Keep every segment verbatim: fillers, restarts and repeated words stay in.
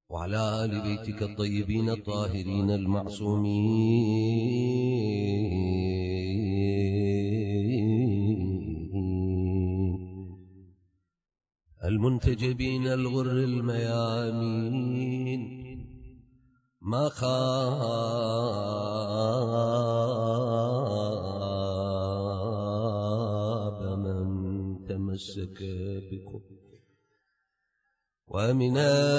وعلى آل بيتك الطيبين الطاهرين المعصومين المنتجبين الغر الميامين ما خاب من تمسك بكم ومن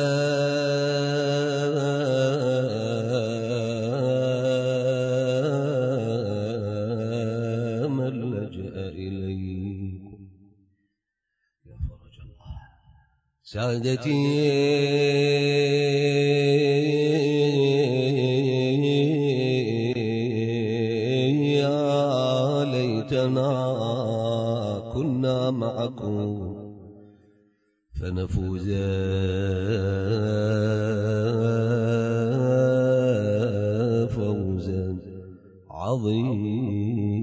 من لجأ إليكم يا فرج الله سادتي يا ليتنا كنا معكم فنفوز فوزا عظيما.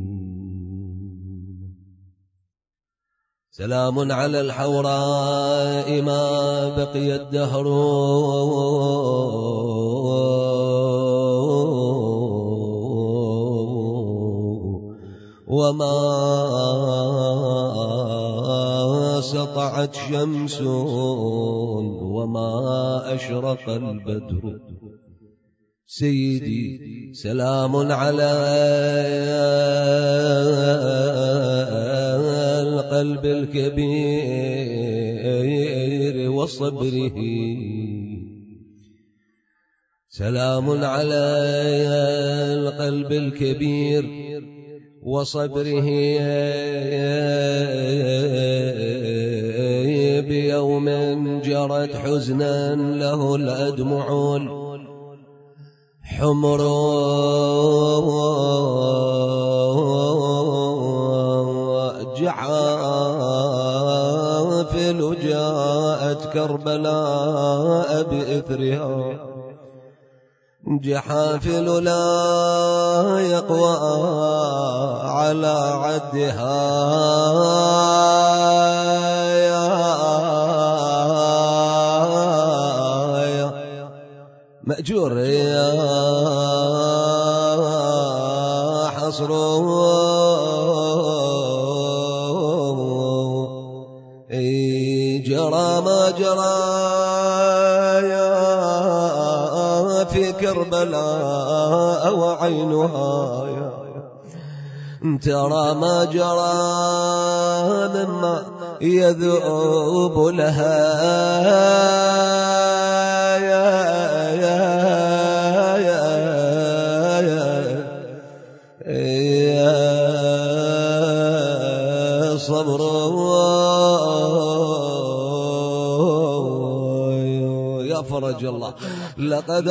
سلام على الحوراء ما بقي الدهر وما سطعت شمس وما أشرق البدر. سيدي سلام على القلب الكبير وصبره. سلام على القلب الكبير وصبره بيوم جرت حزنا له الأدمع حمر جحافل جاءت كربلاء بإثرها. جحافل لا يقوى على عدها مأجور يا حصر جرى ما جرى يا في كربلاء وعينها ترى ما جرى مما يذوب لها يا يا يا يا صبر يا فرج الله. لقد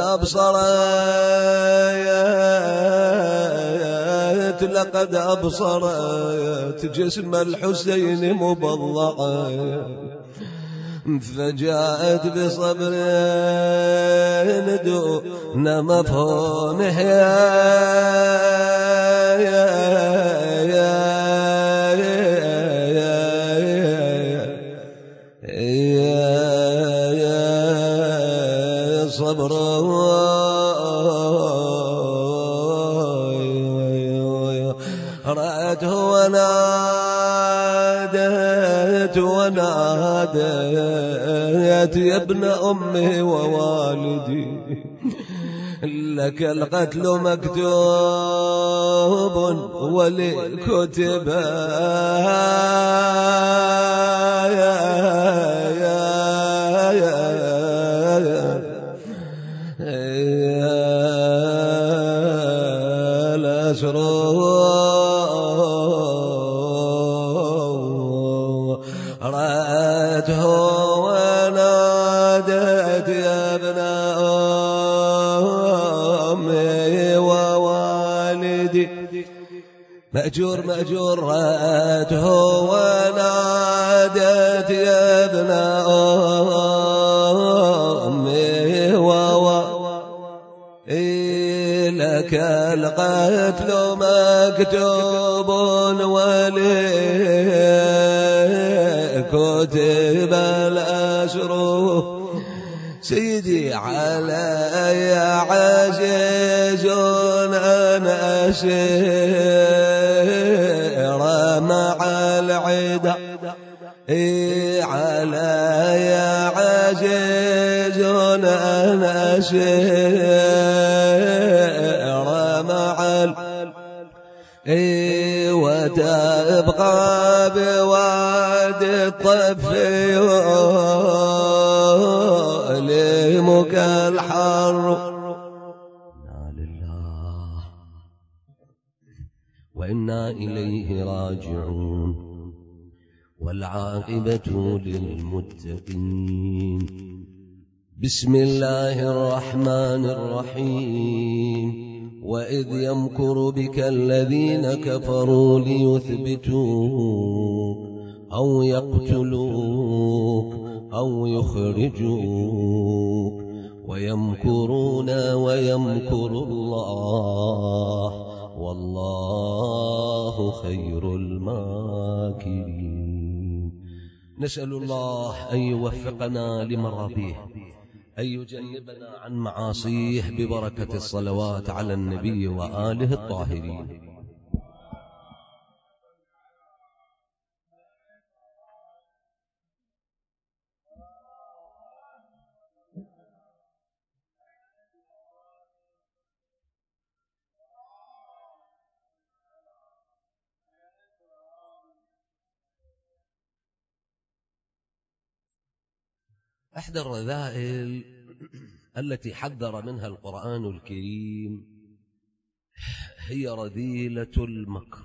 أبصرت لقد أبصرت جسم الحسين مبضعا فجاءت بصبر دون مفهومه يا يا يا يا صبر رأته ونادت ونادت يا ابن أمي ووالدي لك القتل مكتوب ولكتب يا يا يا الأسر رأته ونادت يا ابن أمي ووالدي مأجور مأجور رأته ونادت يا ابن أمي ووالدي لك القتل مكتوب ولي كتب الأسر سيدي علي عزيز أنا أسير مع العدا علي عزيز أنا أسير مع العدا وتبقى بواد الطفي لمك الحر. إنا لله وإنا إليه راجعون والعاقبة للمتقين. بسم الله الرحمن الرحيم. وإذ يمكر بك الذين كفروا ليثبتوك أو يقتلوك أو يخرجوك ويمكرون ويمكر الله والله خير الماكرين. نسأل الله أن يوفقنا لمرضيه، أن يجنبنا عن معاصيه ببركة الصلوات على النبي وآله الطاهرين. إحدى الرذائل التي حذر منها القرآن الكريم هي رذيلة المكر،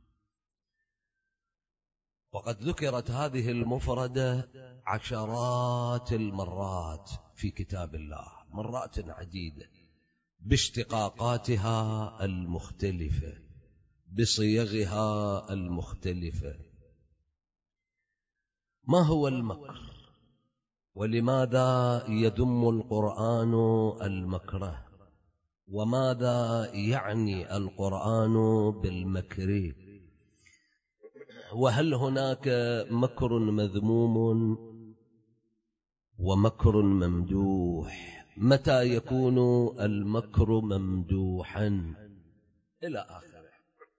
وقد ذكرت هذه المفردة عشرات المرات في كتاب الله، مرات عديدة باشتقاقاتها المختلفة بصيغها المختلفة. ما هو المكر؟ ولماذا يذم القرآن المكره؟ وماذا يعني القرآن بالمكر؟ وهل هناك مكر مذموم ومكر ممدوح؟ متى يكون المكر ممدوحا؟ إلى آخره.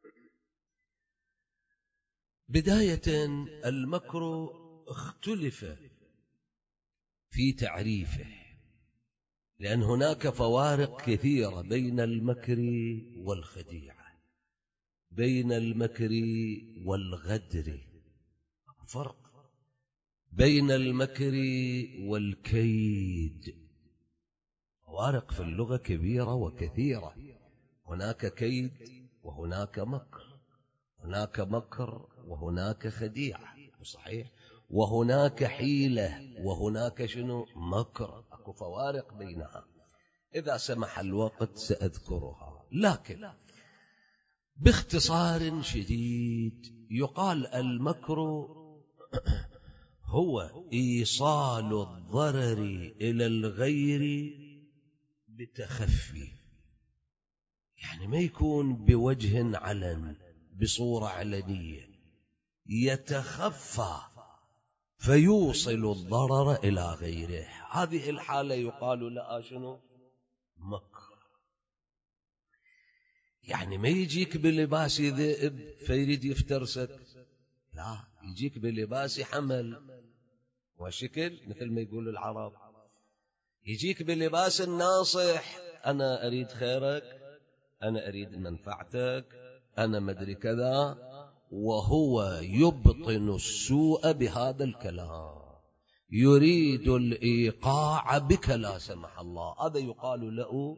بداية، المكر اختلف في تعريفه، لأن هناك فوارق كثيرة بين المكر والخديعة، بين المكر والغدر، فرق بين المكر والكيد، فوارق في اللغة كبيرة وكثيرة. هناك كيد وهناك مكر، هناك مكر وهناك خديعة، صحيح، وهناك حيلة وهناك شنو مكر، أكو فوارق بينها. إذا سمح الوقت سأذكرها، لكن باختصار شديد يقال المكر هو إيصال الضرر إلى الغير بتخفي، يعني ما يكون بوجه علن بصورة علنية، يتخفى فيوصل الضرر إلى غيره. هذه الحالة يقال لها شنو؟ مكر. يعني ما يجيك بلباس ذئب فيريد يفترسك، لا، يجيك بلباس حمل وشكل مثل ما يقول العرب، يجيك بلباس الناصح، أنا أريد خيرك، أنا أريد منفعتك، أنا مدري كذا، وهو يبطن السوء بهذا الكلام، يريد الإيقاع بك لا سمح الله. هذا يقال له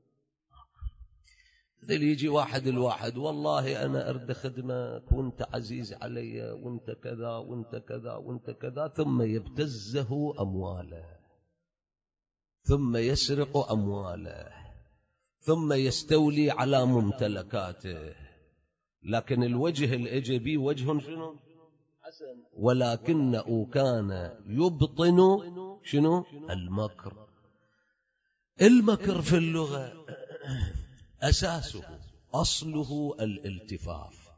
مثل يجي واحد الواحد، والله أنا أرد خدمة وانت عزيز علي وانت كذا وانت كذا وانت كذا، ثم يبتزه أمواله، ثم يسرق أمواله، ثم يستولي على ممتلكاته، لكن الوجه الإيجابي وجه شنو؟ حسن، ولكنه كان يبطن شنو؟ المكر. المكر في اللغة أساسه أصله الالتفاف.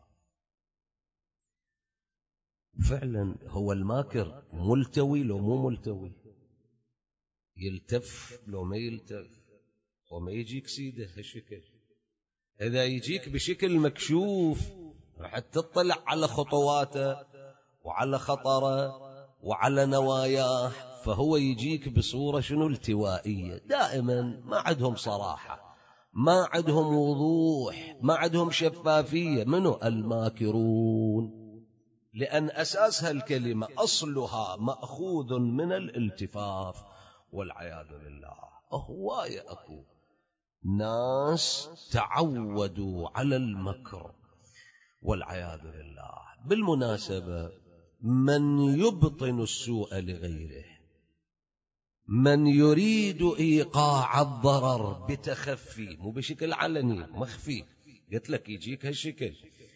فعلا هو الماكر ملتوي لو مو ملتوي؟ يلتف لو ما يلتف، وما يجيك سيده هالشكل. إذا يجيك بشكل مكشوف راح تطلع على خطواته وعلى خطره وعلى نواياه، فهو يجيك بصورة شنو التوائية. دائما ما عندهم صراحة، ما عندهم وضوح، ما عندهم شفافية. منو؟ الماكرون. لأن أساس هالكلمة أصلها مأخوذ من الالتفاف والعياذ بالله. هواية أكو ناس تعودوا على المكر والعياذ بالله. بالمناسبة، من يبطن السوء لغيره، من يريد إيقاع الضرر بتخفي، مو بشكل علني، مخفي، قلت لك يجيك هالشكل.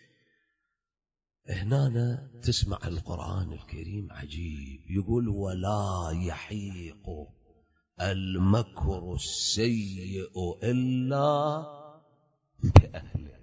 هنا تسمع القرآن الكريم عجيب، يقول ولا يحيق المكر السيء إلا بأهله.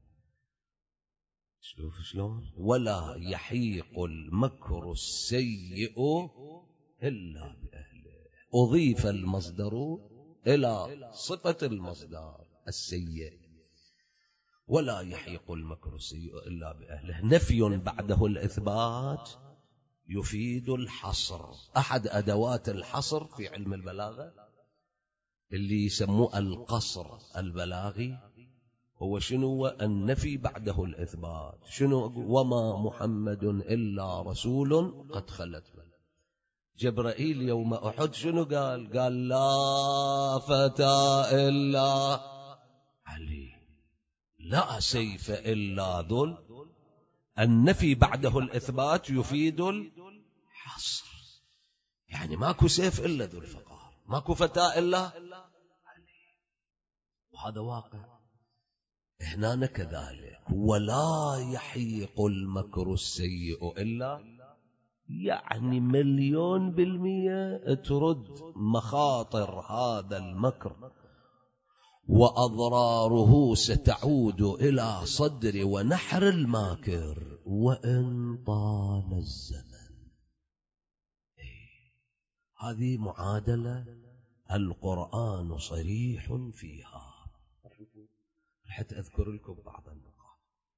شوف شلون، ولا يحيق المكر السيء إلا بأهله. أضيف المصدر إلى صفة المصدر السيء. ولا يحيق المكر السيء إلا بأهله، نفي بعده الإثبات يفيد الحصر. أحد أدوات الحصر في علم البلاغة اللي يسموه القصر البلاغي هو شنو؟ النفي بعده الإثبات. شنو؟ وما محمد إلا رسول قد خلت من. جبرائيل يوم أحد شنو قال؟ قال لا فتى إلا علي، لا سيف إلا ذل. النفي بعده الإثبات يفيد الحصر، يعني ماكو سيف إلا ذو الفقار، ماكو فتاة إلا علي. وهذا واقع. هنا كذلك ولا يحيق المكر السيء إلا، يعني مليون بالمية ترد مخاطر هذا المكر وأضراره ستعود إلى صدر ونحر الماكر وإن طال الزمن. هذه معادلة القرآن صريح فيها. حتى أذكر لكم بعض النقاط.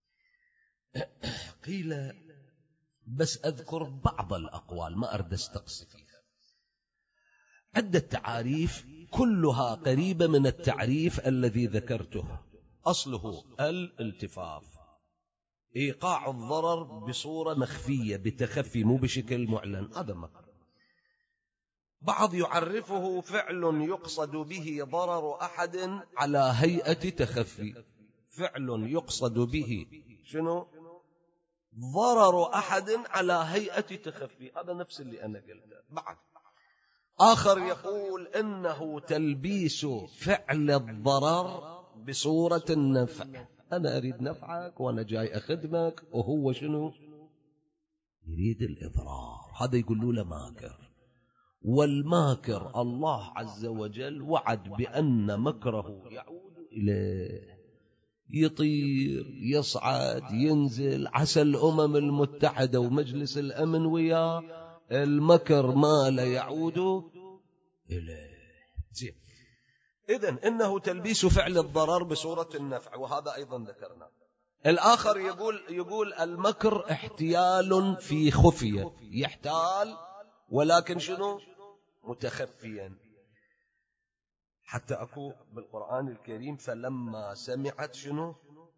قيل بس أذكر بعض الأقوال، ما أرد استقصي فيها. عدة تعاريف كلها قريبة من التعريف الذي ذكرته. أصله الالتفاف، إيقاع الضرر بصورة مخفية بتخفي، مو بشكل معلن. هذا مكر. بعض يعرفه فعل يقصد به ضرر أحد على هيئة تخفي. فعل يقصد به شنو؟ ضرر أحد على هيئة تخفي. هذا نفس اللي أنا قلته. بعد آخر يقول إنه تلبيس فعل الضرر بصورة النفع. أنا أريد نفعك وأنا جاي أخدمك، وهو شنو؟ يريد الإضرار. هذا يقولوا له ماكر. والماكر الله عز وجل وعد بأن مكره يعود إليه، يطير، يصعد، ينزل. عسى الأمم المتحدة ومجلس الأمن وياه المكر ما لا يعود إليه. زين، إذن إنه تلبيس فعل الضرر بصورة النفع، وهذا أيضا ذكرنا. الآخر يقول يقول المكر احتيال في خفية، يحتال ولكن شنو؟ متخفيا. حتى أكو بالقرآن الكريم فلما سمعت شنو؟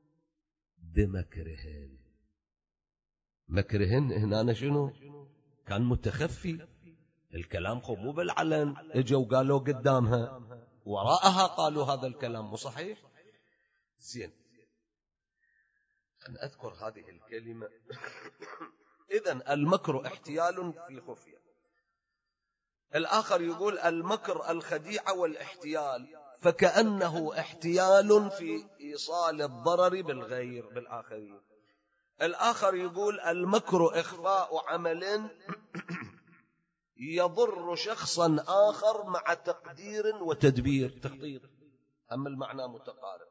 بمكرهن. مكرهن هنا شنو؟ كان متخفي. الكلام خو مو بالعلن، اجوا قالوا قدامها، وراءها قالوا هذا الكلام. مو صحيح؟ زين، أنا أذكر هذه الكلمة. إذن المكر احتيال في خفية. الآخر يقول المكر الخديعة والاحتيال، فكأنه احتيال في إيصال الضرر بالغير بالآخرين. الآخر يقول المكر إخفاء عمل يضر شخصا آخر مع تقدير وتدبير، تخطيط. أما المعنى متقارب.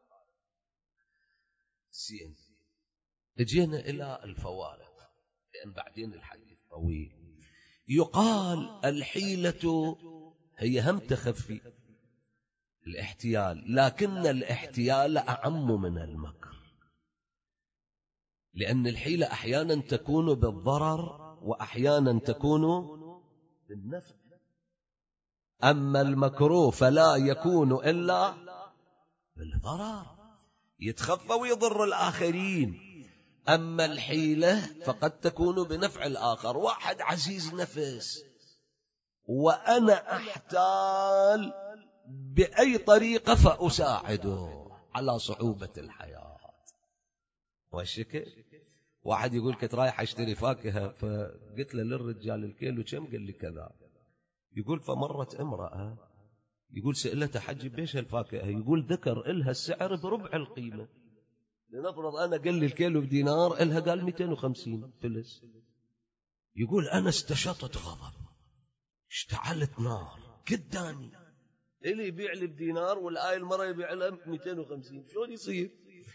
زين، اجينا إلى الفوارق لأن بعدين الحديث طويل. يقال الحيلة هي هم تخفي الاحتيال، لكن الاحتيال أعم من المكر، لأن الحيلة أحيانا تكون بالضرر وأحيانا تكون بالنفع. أما المكروه فلا يكون إلا بالضرر، يتخفى ويضر الآخرين. أما الحيلة فقد تكون بنفع الآخر. واحد عزيز نفس وأنا أحتال بأي طريقة فأساعده على صعوبة الحياة والشكل. واحد يقول كنت رايح أشتري فاكهة فقلت له للرجال الكيلو كم؟ قال لي كذا. يقول فمرت امرأة يقول سألتها حجي بيش هالفاكهة؟ يقول ذكر إلها السعر بربع القيمة. لنفرض أنا قال لي الكيلو بدينار، إلها قال مئتين وخمسين فلس. يقول أنا استشطت غضب، اشتعلت نار قدامي، اللي يبيع لي بدينار والآية المرة يبيع لها مئتين وخمسين، شلون يصير؟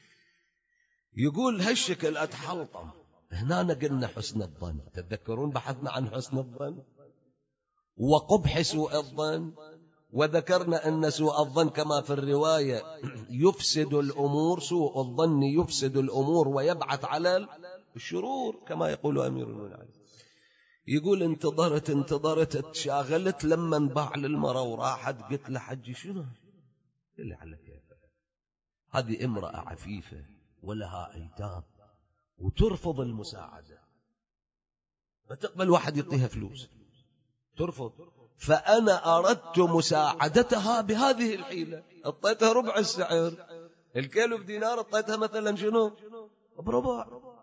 يقول هالشكل أتحلطم. هنا قلنا حسن الظن، تتذكرون بحثنا عن حسن الظن وقبح سوء الظن، وذكرنا أن سوء الظن كما في الرواية يفسد الأمور، سوء الظن يفسد الأمور ويبعث على الشرور كما يقول أمير المؤمنين. يقول انتظرت انتظرت اتشاغلت لما انباع للمرأة وراحت، قلت له حجي شنو اللي على كيفك؟ هذه امرأة عفيفة ولها أيتام وترفض المساعدة، فتقبل واحد يعطيها فلوس ترفض، فأنا أردت مساعدتها بهذه الحيلة، أعطيتها ربع السعر، الكيلو بدينار أعطيتها مثلا شنو بربع.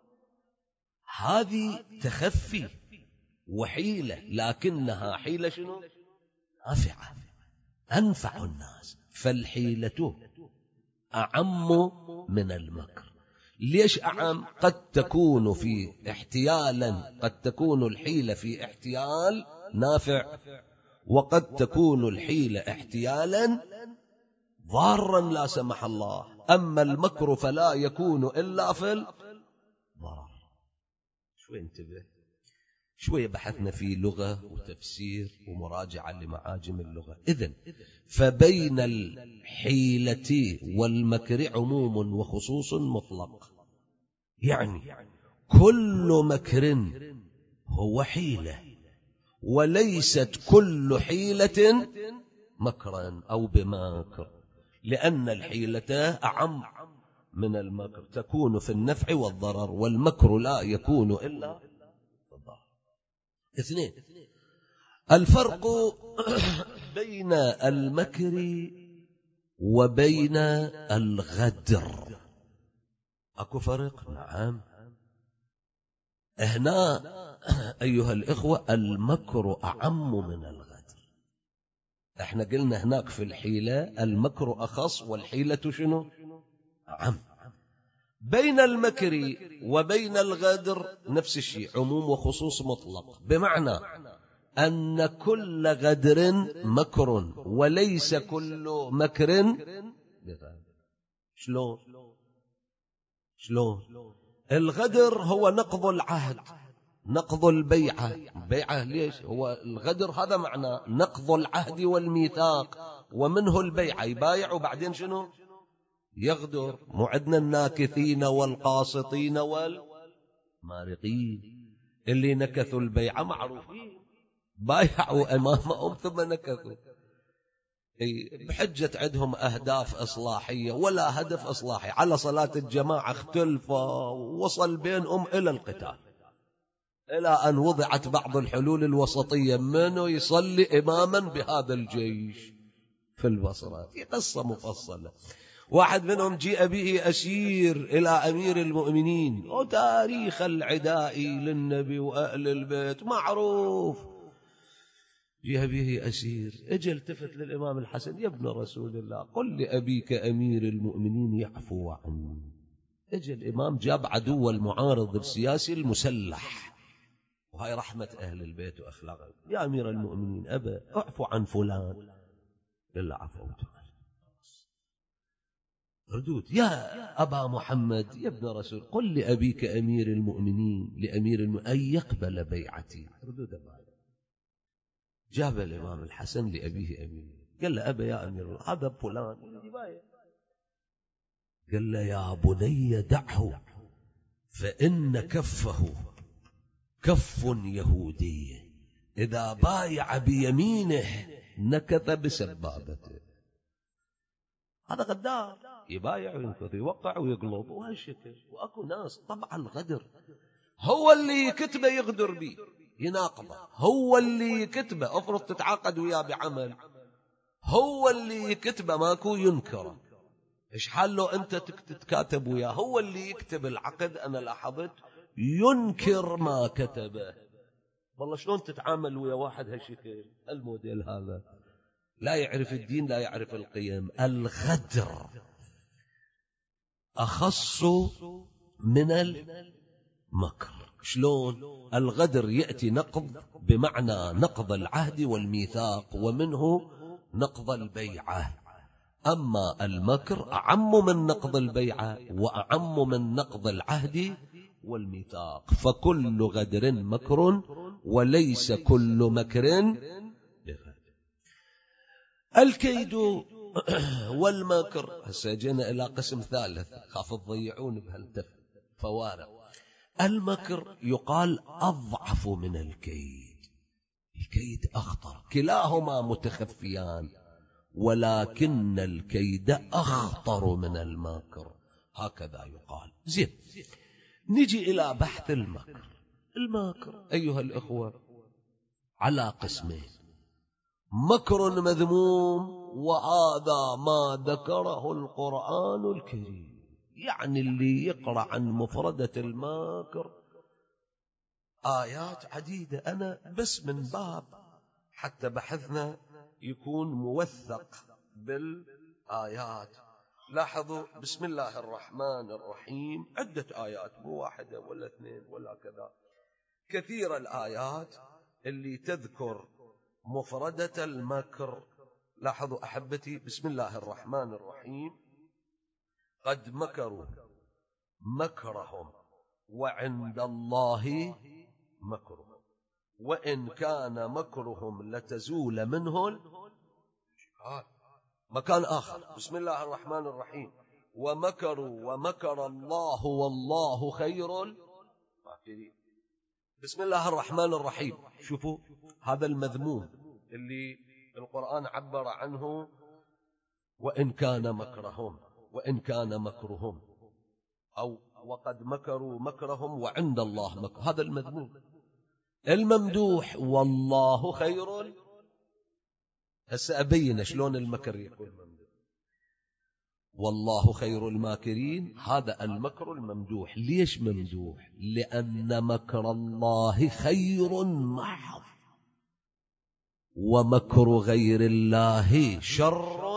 هذه تخفي وحيلة، لكنها حيلة شنو نافعة أنفع الناس. فالحيلة أعم من المكر. ليش أعم؟ قد تكون في احتيالا، قد تكون الحيلة في احتيال نافع، وقد تكون الحيلة احتيالا ضارا لا سمح الله. أما المكر فلا يكون إلا في الضرر. شوي انتبه، شوي بحثنا في لغة وتفسير ومراجعة لمعاجم اللغة. إذن فبين الحيلة والمكر عموم وخصوص مطلق، يعني كل مكر هو حيلة، وليست كل حيلة مكرا أو بمكر، لأن الحيلة أعم من المكر، تكون في النفع والضرر، والمكر لا يكون إلا الضرر. اثنين، الفرق بين المكر وبين الغدر. أكو فرق؟ نعم. هنا أيها الإخوة المكر أعم من الغدر. احنا قلنا هناك في الحيلة المكر أخص والحيلة شنو أعم. بين المكر وبين الغدر نفس الشيء، عموم وخصوص مطلق، بمعنى أن كل غدر مكر وليس كل مكر بغدر. شلون؟ شلون؟ الغدر هو نقض العهد، نقض البيعة. البيعة ليش؟ هو الغدر هذا معنى نقض العهد والميثاق، ومنه البيعة، يبايع وبعدين شنو يغدر. معدنا الناكثين والقاسطين والمارقين، اللي نكثوا البيعة معروفين، بايعوا أمامهم ثم نكثوا بحجة عندهم أهداف إصلاحية ولا هدف إصلاحي. على صلاة الجماعة اختلفوا ووصل بينهم إلى القتال، إلى أن وضعت بعض الحلول الوسطية، منه يصلي إماما بهذا الجيش في البصرة. في قصة مفصلة. واحد منهم جيء به أسير إلى أمير المؤمنين، وتاريخ العداء للنبي وأهل البيت معروف. جيء به أسير، اجى التفت للإمام الحسن، يا ابن رسول الله قل لأبيك أمير المؤمنين يعفو عني. اجى الإمام جاب عدو المعارض السياسي المسلح، وهاي رحمة أهل البيت وأخلاقهم. يا أمير المؤمنين أبا أعفو عن فلان، إلا عفوت. ردود يا أبا محمد يا ابن رسول قل لأبيك أمير المؤمنين لأمير المؤمنين أن يقبل بيعتي. ردود أبا جاب الإمام الحسن لأبيه أمين، قال له أبا يا أمير هذا فلان، قال له يا بني دعه فإن كفه كف يهودي إذا بايع بيمينه نكث بسبابته. هذا غدار، يبايع وينكث، يوقع ويقلب وهالشكل. وأكو ناس طبعا غدر، هو اللي يكتبه يغدر بيه يناقضه، هو اللي يكتبه افرض تتعاقد وياه بعمل، هو اللي يكتبه ماكو ينكره. ايش حال لو انت تتكاتب وياه، هو اللي يكتب العقد انا لاحظت ينكر ما كتبه. والله شلون تتعامل ويا واحد هالشكل الموديل هذا؟ لا يعرف الدين، لا يعرف القيم. الغدر أخص من المكر. شلون؟ الغدر يأتي نقض بمعنى نقض العهد والميثاق، ومنه نقض البيعة. أما المكر أعم من نقض البيعة وأعم من نقض العهد والميثاق. فكل غدر مكر وليس كل مكر بغدر. الكيد والمكر. هسه جينا إلى قسم ثالث، خاف تضيعون بهالفوارق. المكر يقال أضعف من الكيد، الكيد أخطر، كلاهما متخفيان، ولكن الكيد أخطر من المكر، هكذا يقال. زين، نجي إلى بحث المكر. المكر أيها الأخوة على قسمين: مكر مذموم، وهذا ما ذكره القرآن الكريم. يعني اللي يقرأ عن مفردة المكر آيات عديدة، أنا بس من باب حتى بحثنا يكون موثق بالآيات. لاحظوا بسم الله الرحمن الرحيم عدة آيات، مو واحدة ولا اثنين ولا كذا، كثير الآيات اللي تذكر مفردة المكر. لاحظوا أحبتي بسم الله الرحمن الرحيم: قد مكروا مكرهم وعند الله مكرهم وإن كان مكرهم لتزول منه. مكان آخر بسم الله الرحمن الرحيم: ومكروا ومكر الله والله خير الماكرين. بسم الله الرحمن الرحيم. شوفوا هذا المذموم اللي القرآن عبر عنه وإن كان مكرهم، وإن كان مكرهم، أو وقد مكروا مكرهم وعند الله مكر، هذا المذموم. الممدوح والله خير. هسه أبين شلون المكر يكون ممدوح. والله خير الماكرين، هذا المكر الممدوح. ليش ممدوح؟ لأن مكر الله خير محض، ومكر غير الله شر.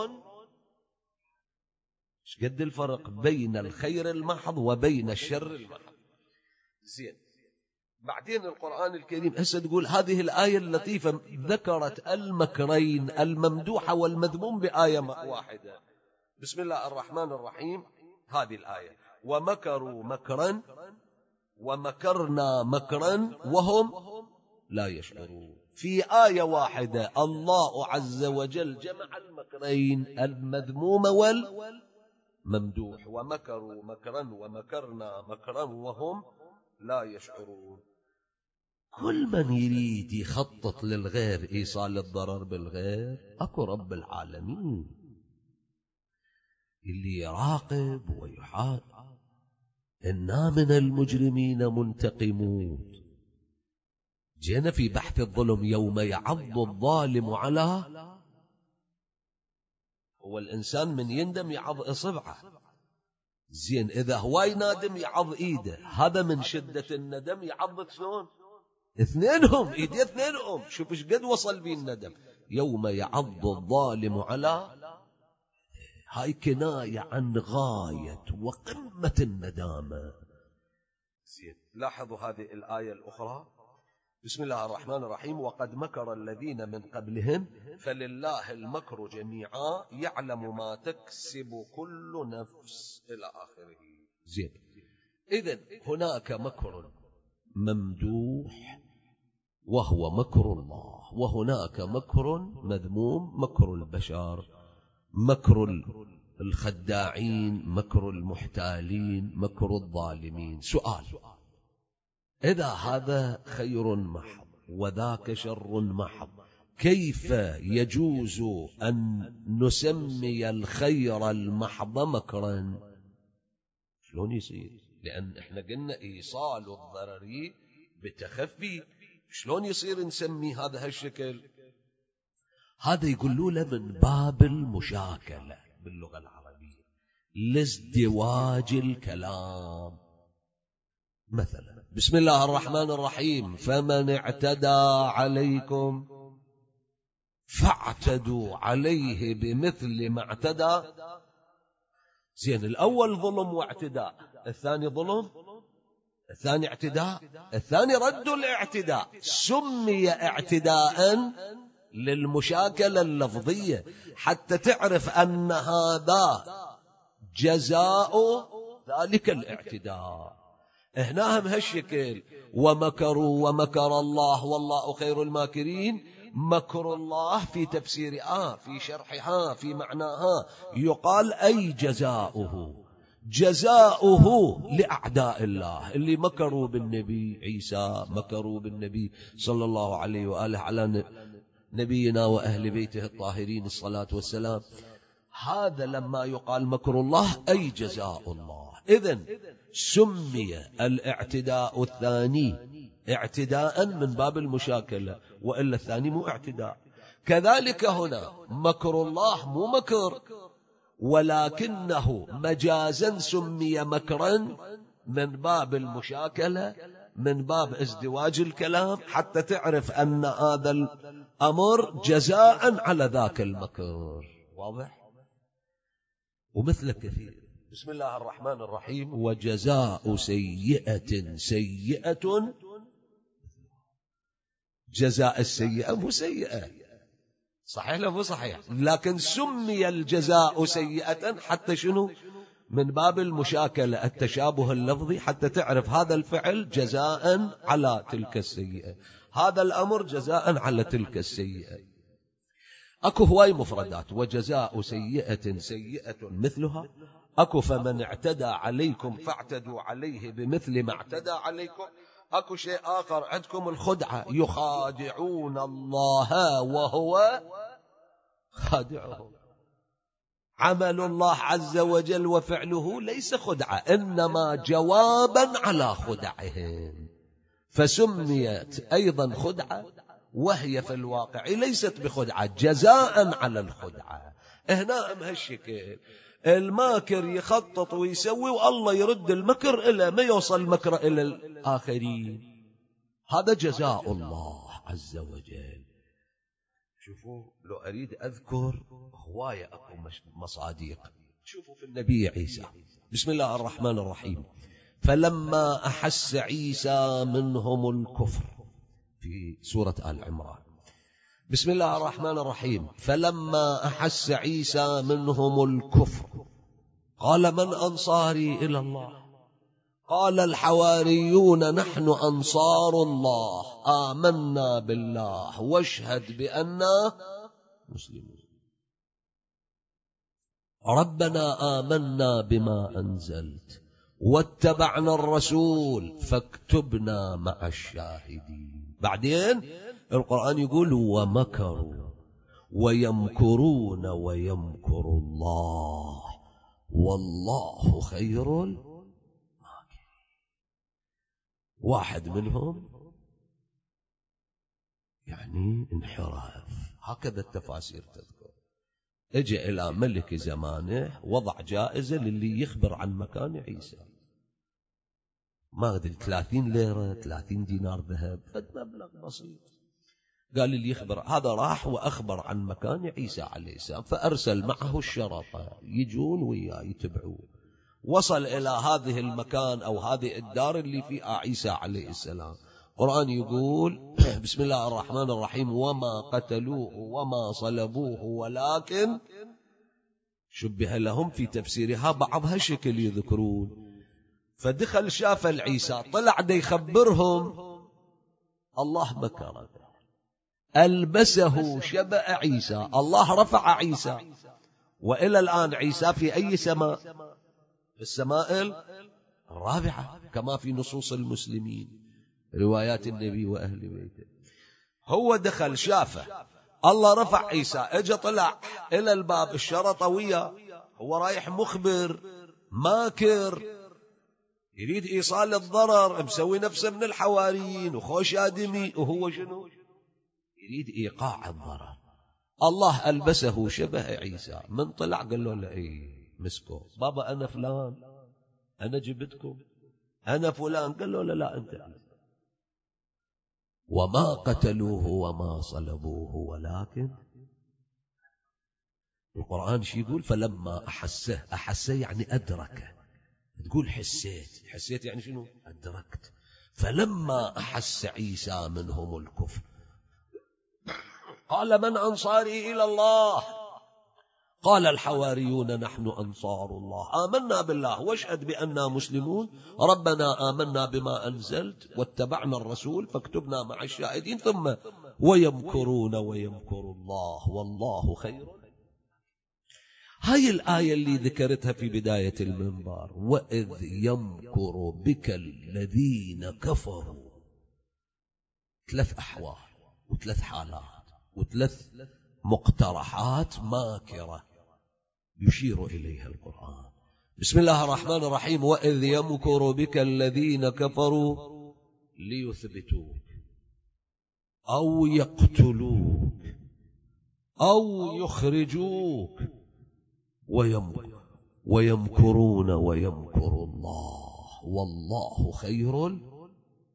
ايش قد الفرق بين الخير المحض وبين الشر المحض؟ زين، بعدين القرآن الكريم هسه تقول هذه الآية اللطيفة ذكرت المكرين الممدوحة والمذموم بآية واحدة. بسم الله الرحمن الرحيم هذه الآية: ومكروا مكرا ومكرنا مكرا وهم لا يشعرون. في آية واحدة الله عز وجل جمع المكرين المذموم والممدوح: ومكروا مكرا ومكرنا مكرا وهم لا يشعرون. كل من يريد يخطط للغير، إيصال الضرر بالغير، أكو رب العالمين اللي يراقب ويحاط. إنا من المجرمين منتقمون. جينا في بحث الظلم: يوم يعض الظالم على، هو الإنسان من يندم يعض إصبعه. زين، إذا هو ينادم يعض إيده، هذا من شدة الندم يعض شلون؟ اثنينهم، إيدي اثنينهم. شوف ايش قد وصل بي الندم. يوم يعض الظالم على، هاي كناية عن غاية وقمة الندامة. زين، لاحظوا هذه الآية الأخرى: بسم الله الرحمن الرحيم: وقد مكر الذين من قبلهم فلله المكر جميعا يعلم ما تكسب كل نفس، إلى آخره. زين، إذن هناك مكر ممدوح وهو مكر الله. وهناك مكر مذموم، مكر البشر، مكر الخداعين، مكر المحتالين، مكر الظالمين. سؤال: إذا هذا خير محض وذاك شر محض، كيف يجوز أن نسمي الخير المحض مكرا؟ شلون يصير؟ لأن احنا قلنا إيصال الضرر بتخفي، شلون يصير نسمي هذا هالشكل؟ هذا يقولوا له من باب المشاكلة باللغة العربية، لازدواج الكلام. مثلا بسم الله الرحمن الرحيم: فمن اعتدى عليكم فاعتدوا عليه بمثل ما اعتدى. زين، الأول ظلم واعتداء، الثاني ظلم، الثاني اعتداء، الثاني رد الاعتداء. سمي اعتداء للمشاكلة اللفظية حتى تعرف أن هذا جزاء ذلك الاعتداء. هنا هم هالشكل: ومكروا ومكر الله والله خير الماكرين. مكر الله في تفسير آه في شرحها في معناها يقال أي جزاؤه، جزاؤه لأعداء الله اللي مكروا بالنبي عيسى، مكروا بالنبي صلى الله عليه وآله على نبينا وأهل بيته الطاهرين الصلاة والسلام. هذا لما يقال مكر الله أي جزاء الله. إذن سمي الاعتداء الثاني اعتداء من باب المشاكلة، وإلا الثاني مو اعتداء. كذلك هنا مكر الله مو مكر، ولكنه مجازا سمي مكرا من باب المشاكلة، من باب ازدواج الكلام، حتى تعرف أن هذا الأمر جزاء على ذاك المكر. واضح؟ ومثل كثير. بسم الله الرحمن الرحيم: وجزاء سيئة سيئة. جزاء السيئة مو سيئة، صحيح لا مو صحيح، لكن سمي الجزاء سيئة حتى شنو؟ من باب المشاكلة، التشابه اللفظي، حتى تعرف هذا الفعل جزاء على تلك السيئة، هذا الأمر جزاء على تلك السيئة. أكو هواي مفردات: وجزاء سيئة سيئة مثلها. أكو فمن اعتدى عليكم فاعتدوا عليه بمثل ما اعتدى عليكم. أكو شيء آخر عندكم الخدعة: يخادعون الله وهو خادعهم. عمل الله عز وجل وفعله ليس خدعة، إنما جوابا على خدعهم، فسميت أيضا خدعة، وهي في الواقع ليست بخدعة، جزاء على الخدعة. هنا ام هالشكل الماكر يخطط ويسوي، والله يرد المكر إلى ما يوصل المكر إلى الآخرين. هذا جزاء الله عز وجل. شوفوا، لو أريد أذكر هواية أكو مصاديق. شوفوا في النبي عيسى: بسم الله الرحمن الرحيم: فلما أحس عيسى منهم الكفر، في سورة آل عمران. بسم الله الرحمن الرحيم: فلما أحس عيسى منهم الكفر قال من أنصاري إلى الله؟ قال الحواريون نحن أنصار الله آمنا بالله واشهد بأننا مسلمون. ربنا آمنا بما أنزلت واتبعنا الرسول فاكتبنا مع الشاهدين. بعدين القرآن يقول: ومكروا ويمكرون ويمكر الله والله خير الماكرين. واحد منهم يعني انحراف، هكذا التفاسير تذكر. اجى إلى ملك زمانه وضع جائزة للي يخبر عن مكان عيسى، ما أدري ثلاثين ليرة ثلاثين دينار ذهب، فد مبلغ بسيط. قال اللي يخبر، هذا راح وأخبر عن مكان عيسى عليه السلام، فأرسل معه الشرطة يجون وياه يتبعوه. وصل إلى هذه المكان أو هذه الدار اللي فيها عيسى عليه السلام. القرآن يقول: بسم الله الرحمن الرحيم: وما قتلوه وما صلبوه ولكن شبه لهم. في تفسيرها بعضها شكل يذكرون. فدخل شاف العيسى، طلع دا يخبرهم الله مكر به، ألبسه شبه عيسى، الله رفع عيسى، وإلى الآن عيسى في أي سماء؟ في السماء الرابعة كما في نصوص المسلمين، روايات النبي وأهل بيته. هو دخل شافه، الله رفع عيسى، اجى طلع إلى الباب، الشرطة وياه، هو رايح مخبر ماكر يريد إيصال الضرر، مسوي نفسه من الحواريين وخوش آدمي، وهو شنو؟ يريد إيقاع الضرر. الله ألبسه شبه عيسى، من طلع قال له لا، إيه مسكو بابا أنا فلان، أنا جبتكم، أنا فلان، قال له لا لا أنت عيسى. وما قتلوه وما صلبوه ولكن، القرآن شي يقول؟ فلما أحسه، أحسه يعني أدركه، تقول حسيت، حسيت يعني شنو؟ أدركت. فلما أحس عيسى منهم الكفر قال من أنصاري إلى الله؟ قال الحواريون نحن أنصار الله، آمنا بالله واشهد بأننا مسلمون، ربنا آمنا بما أنزلت واتبعنا الرسول فاكتبنا مع الشاهدين، ثم ويمكرون ويمكر الله والله خير. هاي الآية اللي ذكرتها في بداية المنبر، وإذ يمكر بك الذين كفروا، ثلاث أحوال وثلاث حالات وثلاث مقترحات ماكرة يشير إليها القرآن. بسم الله الرحمن الرحيم. وإذ يمكر بك الذين كفروا ليثبتوك أو يقتلوك أو يخرجوك ويمكر ويمكرون ويمكر الله والله خير الماكرين.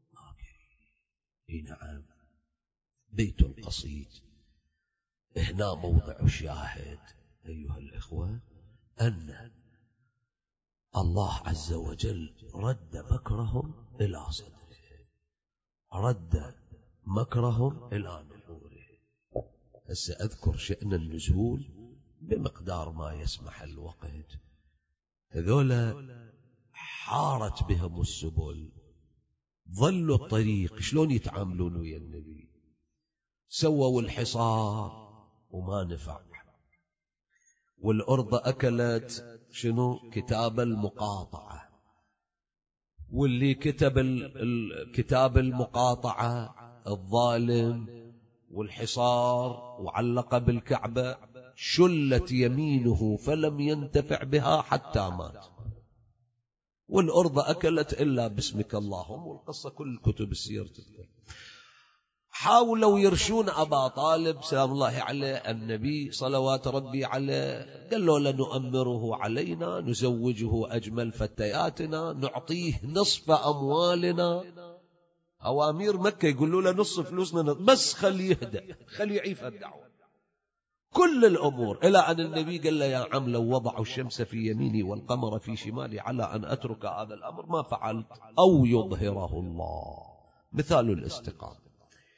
نعم، بيت القصيد هنا موضع الشاهد أيها الإخوة، أن الله عز وجل رد مكرهم إلى صدره، رد مكرهم إلى نحوره. سأذكر شأن النزول بمقدار ما يسمح الوقت. هذولا حارت بهم السبل، ظلوا الطريق، شلون يتعاملون ويا النبي؟ سووا الحصار وما نفع، والأرض أكلت شنو؟ كتاب المقاطعة، واللي كتب الكتاب المقاطعة الظالم والحصار وعلق بالكعبة شلت يمينه فلم ينتفع بها حتى مات، والأرض أكلت إلا باسمك اللهم، والقصة كل كتب السير تذكر. حاولوا يرشون أبا طالب سلام الله عليه، النبي صلوات ربي عليه، قالوا لنؤمره علينا، نزوجه أجمل فتياتنا، نعطيه نصف أموالنا. أوامير مكة يقولوا له نصف فلوسنا، بس خليه يهدأ، خليه يعيف الدعوة، كل الأمور. إلى أن النبي قال له يا عم لو وضعوا الشمس في يميني والقمر في شمالي على أن أترك هذا الأمر ما فعلت، أو يظهره الله، مثال الاستقامة.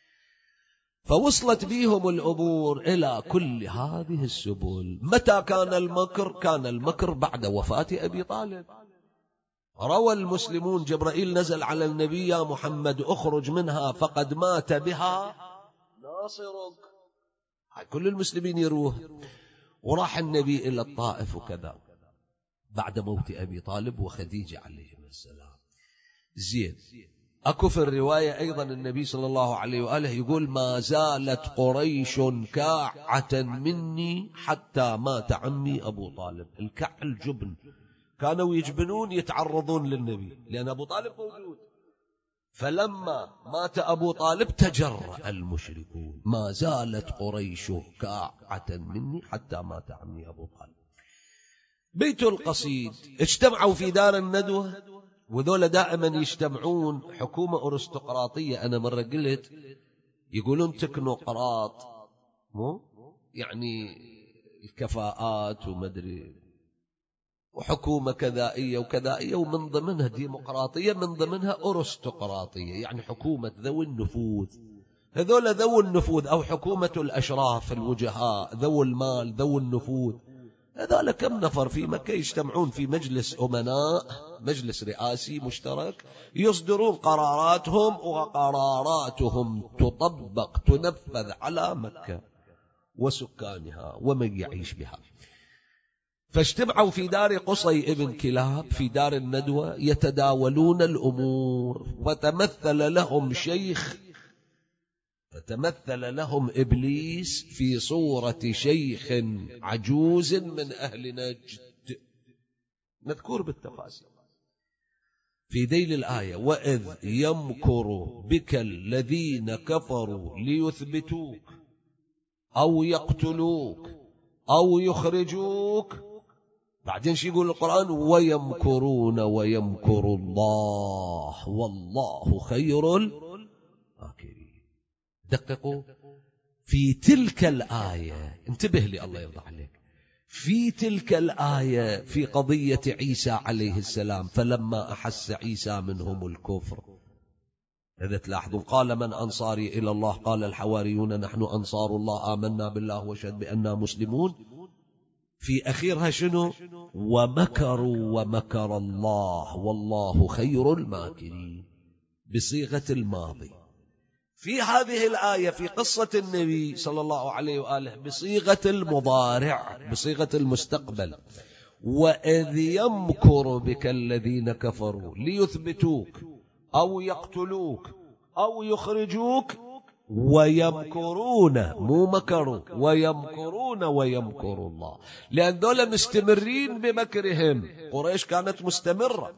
فوصلت بهم الأمور إلى كل هذه السبل. متى كان المكر؟ كان المكر بعد وفاة أبي طالب. روى المسلمون جبرائيل نزل على النبي يا محمد اخرج منها فقد مات بها ناصرك، كل المسلمين يروح. وراح النبي إلى الطائف وكذا بعد موت أبي طالب وخديجة عليهم السلام. زين، أكو في الرواية أيضا النبي صلى الله عليه وآله يقول ما زالت قريش كاعة مني حتى مات عمي أبو طالب. الكع الجبن، كانوا يجبنون يتعرضون للنبي لأن أبو طالب موجود. فلما مات أبو طالب تجرأ المشركون، ما زالت قريش كاعة مني حتى مات عمي أبو طالب. بيت القصيد اجتمعوا في دار الندوة، وذولا دائما يجتمعون حكومة أرستقراطية. أنا مرة قلت يقولون تكنوقراط، مو يعني الكفاءات ومدري، وحكومة كذائية وكذائية، ومن ضمنها ديمقراطية، من ضمنها أرستقراطية، يعني حكومة ذوي النفوذ. هذول ذوي النفوذ، أو حكومة الأشراف الوجهاء ذوي المال ذوي النفوذ. هذول كم نفر في مكة يجتمعون في مجلس أمناء، مجلس رئاسي مشترك، يصدرون قراراتهم، وقراراتهم تطبق تنفذ على مكة وسكانها ومن يعيش بها. فاجتمعوا في دار قصي ابن كلاب في دار الندوة يتداولون الأمور، فتمثل لهم شيخ فتمثل لهم إبليس في صورة شيخ عجوز من أهل نجد، مذكور بالتفاسير في ذيل الآية: وإذ يمكر بك الذين كفروا ليثبتوك أو يقتلوك أو يخرجوك. بعدين شو يقول القرآن؟ ويمكرون ويمكر الله والله خير الماكرين. دققوا في تلك الآية، انتبه لي الله يرضى عليك، في تلك الآية في قضية عيسى عليه السلام: فلما أحس عيسى منهم الكفر، إذا تلاحظوا قال: من أنصاري إلى الله؟ قال الحواريون نحن أنصار الله آمنا بالله واشهد بأننا مسلمون. في أخيرها شنو؟ ومكروا ومكر الله والله خير الماكرين، بصيغة الماضي. في هذه الآية في قصة النبي صلى الله عليه وآله بصيغة المضارع، بصيغة المستقبل: وإذ يمكر بك الذين كفروا ليثبتوك أو يقتلوك أو يخرجوك ويمكرون، مو مكروا، ويمكرون ويمكر الله، لأن دول مستمرين بمكرهم. قريش كانت مستمرة.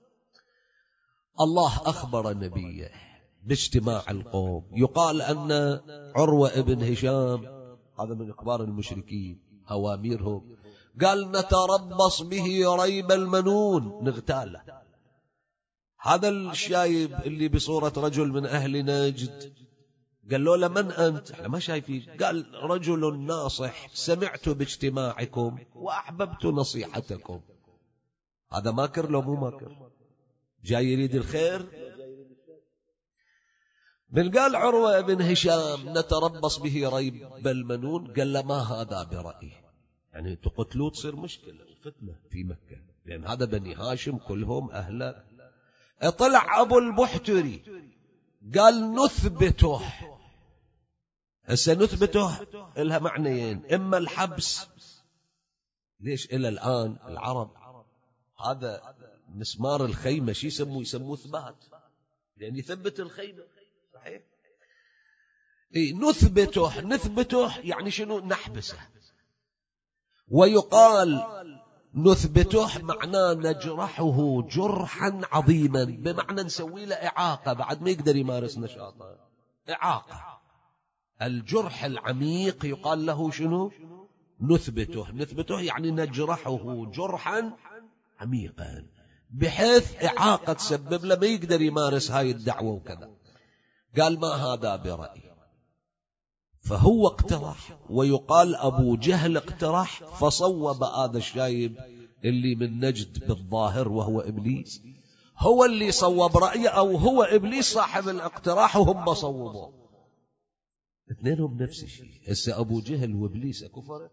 الله أخبر نبيه باجتماع القوم. يقال أن عروة ابن هشام، هذا من كبار المشركين هواميرهم، قال: نتربص به ريب المنون، نغتاله. هذا الشايب اللي بصورة رجل من أهل نجد قال له: لمن أنت؟ احنا ما شايفين. قال: رجل ناصح، سمعت باجتماعكم وأحببت نصيحتكم. هذا ماكر لو مو ماكر؟ جاي يريد الخير. من قال عروة بن هشام نتربص به ريب المنون، قال له: ما هذا برأيه، يعني تقتلوه تصير مشكلة وفتنة في مكة، لأن هذا بني هاشم كلهم أهل. طلع أبو البحتري قال: نثبته. هسه نثبته إلها معنيين: إما الحبس. ليش إلى الآن العرب هذا مسمار الخيمة شي يسموه؟ يسموه ثبات، لأن يثبت الخيمة. صحيح؟ إيه، نثبته. نثبته يعني شنو؟ نحبسه. ويقال نثبته معناه نجرحه جرحا عظيما، بمعنى نسوي له إعاقة بعد ما يقدر يمارس نشاطه. إعاقة. الجرح العميق يقال له شنو؟ نثبته. نثبته يعني نجرحه جرحا عميقا، بحيث إعاقة تسبب له ما يقدر يمارس هاي الدعوة وكذا. قال: ما هذا برأي. فهو اقترح، ويقال أبو جهل اقترح، فصوب هذا الشايب اللي من نجد بالظاهر وهو إبليس، هو اللي صوب رأيه، أو هو إبليس صاحب الاقتراح وهم صوبوه. اثنينهم نفس الشيء. هسه أبو جهل وإبليس أكو فرق؟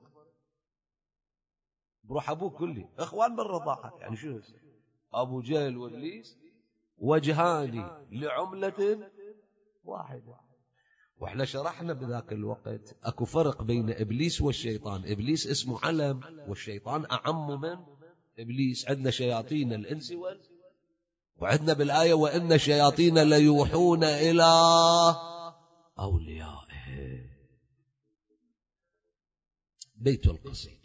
بروح أبوك كلي إخوان بالرضاعة، يعني شو هسه؟ أبو جهل وإبليس وجهان لعملة واحدة. وإحنا شرحنا بذاك الوقت أكو فرق بين إبليس والشيطان. إبليس اسمه علم، والشيطان أعم من إبليس. عندنا شياطين الإنس والجن، وعندنا بالآية: وإن شياطين ليوحون إلى أوليائه. بيت القصيد.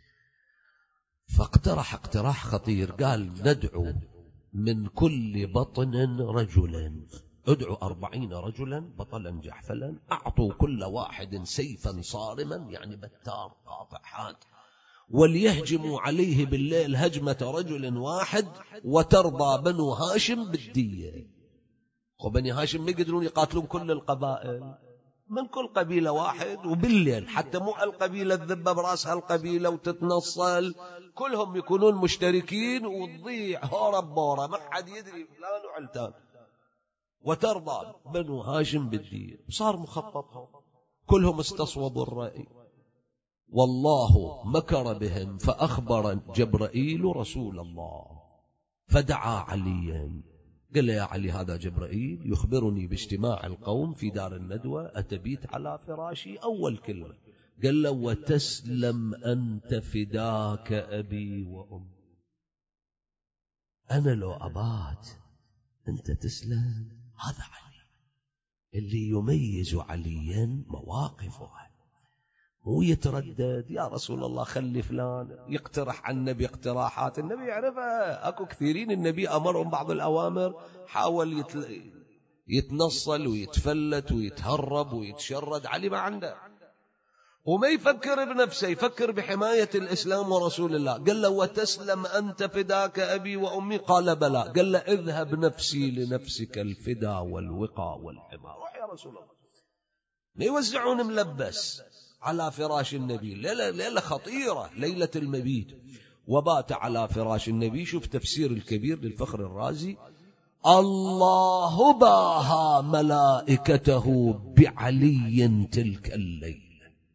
فاقترح اقتراح خطير، قال: ندعو من كل بطن رجلا، ادعوا أربعين رجلا بطلا جحفلا، أعطوا كل واحد سيفا صارما، يعني بتار قاطع حاد، وليهجموا عليه بالليل هجمة رجل واحد، وترضى بنو هاشم بالدية. وبني هاشم ما يقدرون يقاتلون كل القبائل، من كل قبيلة واحد، وبالليل حتى مو القبيلة الذبة براسها القبيلة وتتنصل، كلهم يكونون مشتركين، وتضيع هورا بورا ما حد يدري فلان وعلتان. وترضى بنو هاشم بالدين. صار مخططهم كلهم استصوبوا الرأي. والله مكر بهم فأخبر جبرائيل رسول الله فدعا عليا، قال يا علي هذا جبرائيل يخبرني باجتماع القوم في دار الندوة، أتبيت على فراشي. أول كلمة قال له وتسلم أنت فداك أبي وأمي، أنا لو أبات أنت تسلم. هذا علي اللي يميز عليا مواقفه، مو يتردد يا رسول الله خلي فلان يقترح عن النبي اقتراحات النبي يعرفها. أكو كثيرين النبي أمرهم بعض الأوامر حاول يتل... يتنصل ويتفلت ويتهرب ويتشرد. علي ما عنده وما يفكر بنفسه، يفكر بحماية الإسلام ورسول الله. قال له وتسلم أنت فداك أبي وأمي، قال بلى. قال له اذهب نفسي لنفسك الفدا والوقى والحمى. روح يا رسول الله. ما يوزعون ملبس على فراش النبي، ليلة, ليلة خطيرة، ليلة المبيت، وبات على فراش النبي. شوف تفسير الكبير للفخر الرازي: الله باها ملائكته بعلي تلك الليلة.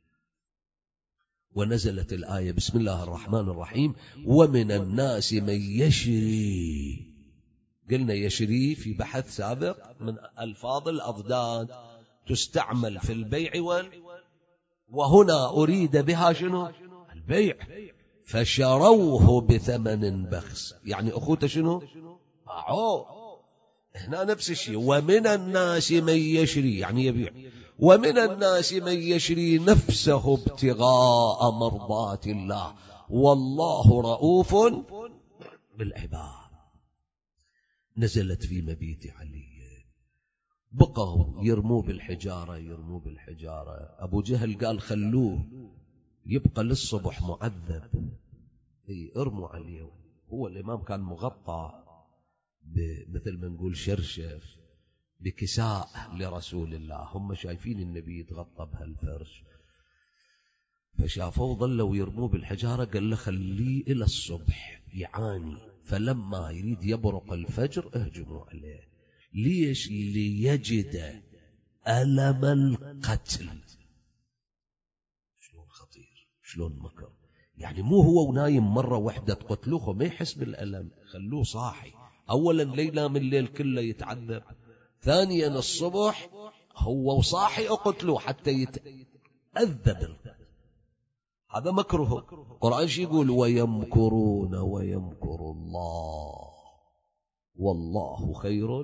ونزلت الآية بسم الله الرحمن الرحيم: ومن الناس من يشري. قلنا يشري في بحث سابق من ألفاظ الأضداد، تستعمل في البيع وال وهنا أريد بها شنو؟ البيع. فشروه بثمن بخس، يعني أخوته شنو؟ باعوه. هنا نفس الشيء. ومن الناس من يشري يعني يبيع. ومن الناس من يشري نفسه ابتغاء مرضات الله والله رؤوف بالعباد. نزلت في مبيت علي، بقوا يرموا بالحجارة يرموا بالحجارة. أبو جهل قال خلوه يبقى للصبح معذب. ارموا عليه. هو الإمام كان مغطى مثل ما نقول شرشف بكساء لرسول الله، هم شايفين النبي يتغطى بهالفرش، فشافوه ظلوا يرموه بالحجارة. قال له خليه إلى الصبح يعاني، فلما يريد يبرق الفجر اهجموا عليه. ليش؟ ليجد ألم القتل. شلون خطير، شلون مكر. يعني مو هو ونايم مرة واحدة تقتلوه ما يحس بالألم، خلوه صاحي. أولا ليلة من الليل كله يتعذب، ثانيا الصبح هو وصاحي أقتلوه حتى يتأذب. هذا مكره. القرآن شي يقول؟ ويمكرون ويمكر الله والله خير.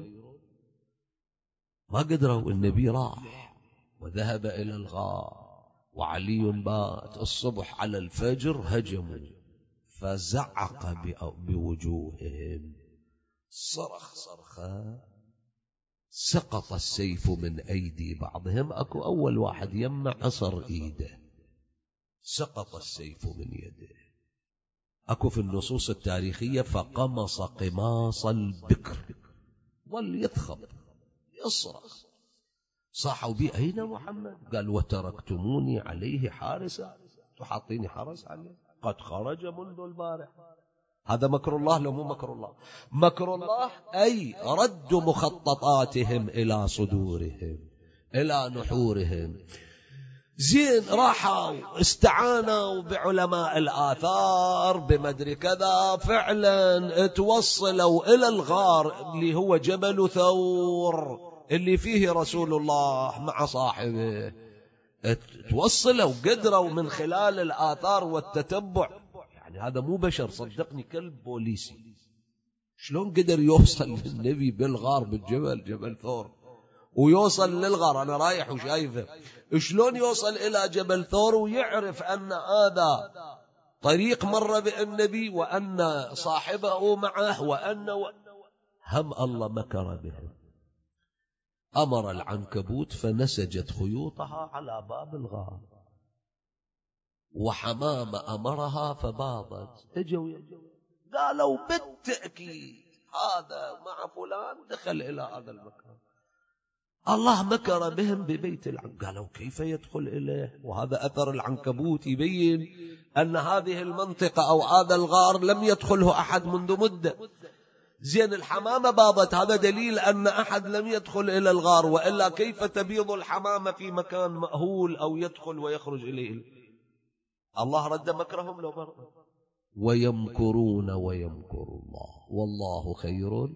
ما قدروا. النبي راح وذهب إلى الغار وعلي بات. الصبح على الفجر هجموا فزعق بوجوههم، صرخ صرخة، سقط السيف من أيدي بعضهم. أكو أول واحد يمنع عصر إيده، سقط السيف من يده. أكو في النصوص التاريخية فقمص قماص البكر، ظل يثخب يصرخ. صاحوا بي أين محمد؟ قال وتركتموني عليه حارسا، تحاطيني حرس عليه، قد خرج منذ البارح. هذا مكر الله لو مو مكر الله؟ مكر الله أي رد مخططاتهم إلى صدورهم إلى نحورهم. زين راحوا استعانوا بعلماء الآثار بمدري كذا، فعلا توصلوا إلى الغار اللي هو جبل ثور اللي فيه رسول الله مع صاحبه. توصلوا قدروا من خلال الآثار والتتبع. يعني هذا مو بشر، صدقني كلب بوليسي. شلون قدر يوصل للنبي بالغار بالجبل جبل ثور ويوصل للغار؟ أنا رايح وشايفه. شلون يوصل إلى جبل ثور ويعرف أن هذا طريق مر بالنبي وأن صاحبه معه وأن و... هم الله مكر بهم. أمر العنكبوت فنسجت خيوطها على باب الغار، وحمام أمرها فباضت. اجوا قالوا بالتأكيد هذا مع فلان دخل إلى هذا المكان. الله مكر بهم ببيت العنكبوت. قالوا كيف يدخل إليه؟ وهذا أثر العنكبوت يبين أن هذه المنطقة أو هذا الغار لم يدخله أحد منذ مدة. زين الحمامة باضت، هذا دليل أن أحد لم يدخل إلى الغار، وإلا كيف تبيض الحمامة في مكان مأهول أو يدخل ويخرج إليه؟ الله رد مكرهم لو مرة. ويمكرون ويمكر الله والله خير.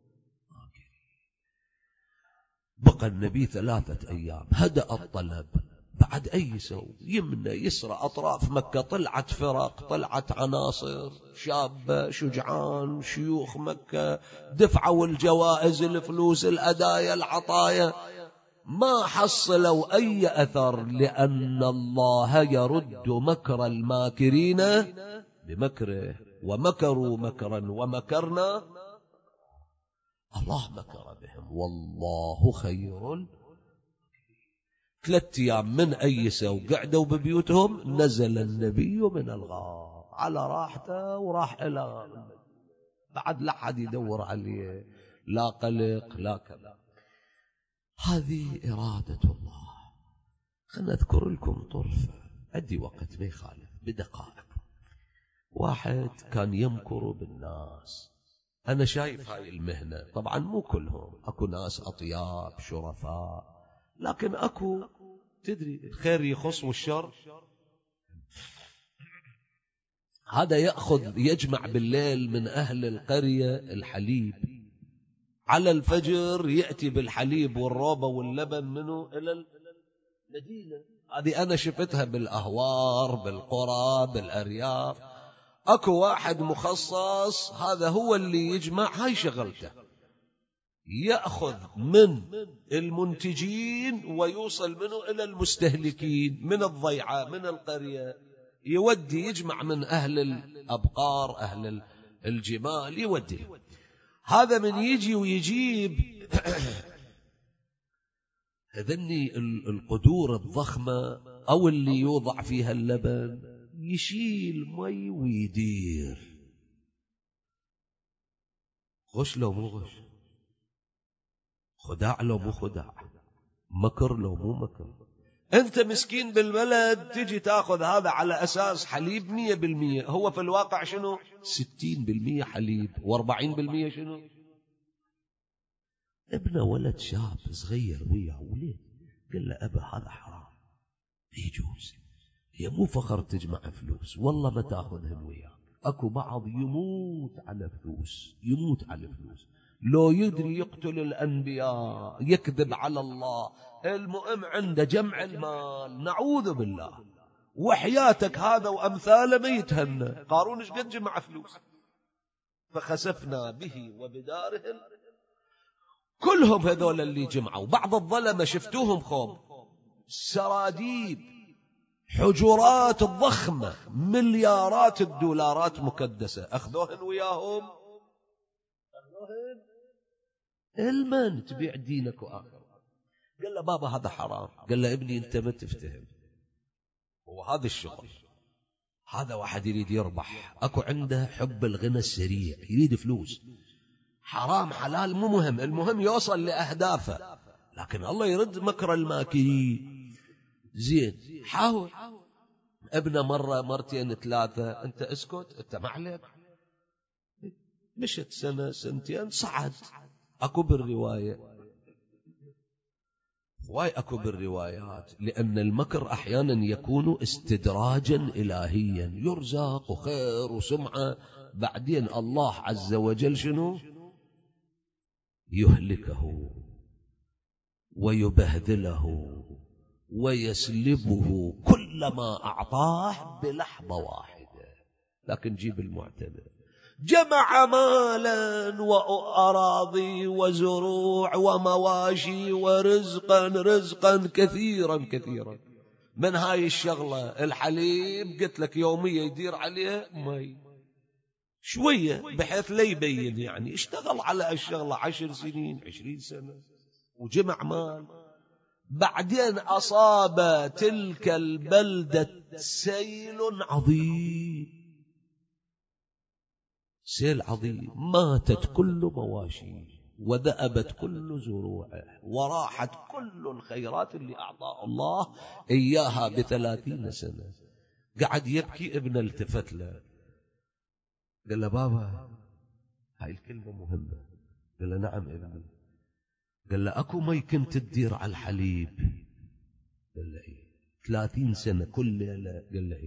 بقى النبي ثلاثة أيام، هدأ الطلب، بعد أي يسوي؟ يمنى يسرى أطراف مكة طلعت فرق، طلعت عناصر شابة شجعان، شيوخ مكة دفعوا الجوائز، الفلوس، الأدايا، العطايا، ما حصلوا أي أثر، لأن الله يرد مكر الماكرين بمكره، ومكروا مكرا ومكرنا، الله مكر بهم والله خير. ثلاثة أيام من أيسوا وقعدوا ببيوتهم، نزل النبي من الغار على راحته وراح إلى بعد لا حد يدور عليه، لا قلق لا كذا. هذه إرادة الله. خلنا أذكر لكم طرفة، عندي وقت ما يخالف بدقائق. واحد كان يمكر بالناس، أنا شايف هاي المهنة، طبعا مو كلهم، أكو ناس أطياب شرفاء، لكن أكو تدري الخير يخص والشر. هذا يأخذ يجمع بالليل من أهل القرية الحليب، على الفجر يأتي بالحليب والروبة واللبن منه إلى المدينة. هذه أنا شفتها بالأهوار، بالقرى، بالأرياف. أكو واحد مخصص، هذا هو اللي يجمع، هاي شغلته، يأخذ من المنتجين ويوصل منه إلى المستهلكين، من الضيعة، من القرية، يودي يجمع من أهل الأبقار، أهل الجمال، يودي. هذا من يجي ويجيب هذني القدور الضخمة أو اللي يوضع فيها اللبن، يشيل مي ويدير. غش لو مو غش، خداع لو مو خداع، مكر لو مو مكر. أنت مسكين بالبلد تجي تأخذ هذا على أساس حليب مية بالمية، هو في الواقع شنو؟ ستين بالمية حليب واربعين بالمية شنو؟ ابنه ولد شاب صغير وياه وليه، قال له أبا هذا حرام، يجوز، هي مو فخر تجمع فلوس، والله ما تأخذهم وياك. أكو بعض يموت على فلوس، يموت على فلوس، لو يدري يقتل الأنبياء، يكذب على الله، المهم عنده جمع المال، نعوذ بالله. وحياتك هذا وأمثاله ما يتهنى. قارون ايش قد جمع فلوس؟ فخسفنا به وبداره، كلهم هذول اللي جمعوا. بعض الظلمة شفتوهم خوم، سراديب، حجرات ضخمة، مليارات الدولارات مكدسة، أخذوهن وياهم، أخذوهن. المن تبيع دينك وآخر. قال له بابا هذا حرام. قال له ابني أنت ما تفتهم، هو هذا الشغل. هذا واحد يريد يربح، أكو عنده حب الغنى السريع، يريد فلوس. حرام حلال مو مهم، المهم يوصل لأهدافه، لكن الله يرد مكر الماكرين. زين، حاول. ابنه مرة مرتين ثلاثة، أنت اسكت، أنت ما عليك. مشت سنة سنتين، صعد. أكو بالرواية، واي أكو بالروايات، لأن المكر أحيانا يكون استدراجا إلهيا، يرزق وخير وسمعة، بعدين الله عز وجل شنو؟ يهلكه ويبهذله ويسلبه كل ما أعطاه بلحظة واحدة. لكن جيب المعتبر، جمع مالا وأراضي وزروع ومواشي ورزقا رزقا كثيرا كثيرا. من هاي الشغلة الحليب قلت لك يوميا يدير عليه مي شوية، بحيث لا يبين، يعني اشتغل على الشغلة عشر سنين عشرين سنة وجمع مال. بعدين أصاب تلك البلدة سيل عظيم، سيل عظيم، ماتت كل مواشيه وذأبت كل زروعه وراحت كل الخيرات اللي أعطاه الله إياها بثلاثين سنة. قعد يبكي. ابن التفت له قال له بابا هاي الكلمة مهمة. قال له نعم ابني. قال له أكو مي كنت تدير على الحليب؟ قال له إيه. ثلاثين سنة كل ليلة؟ قال له إيه.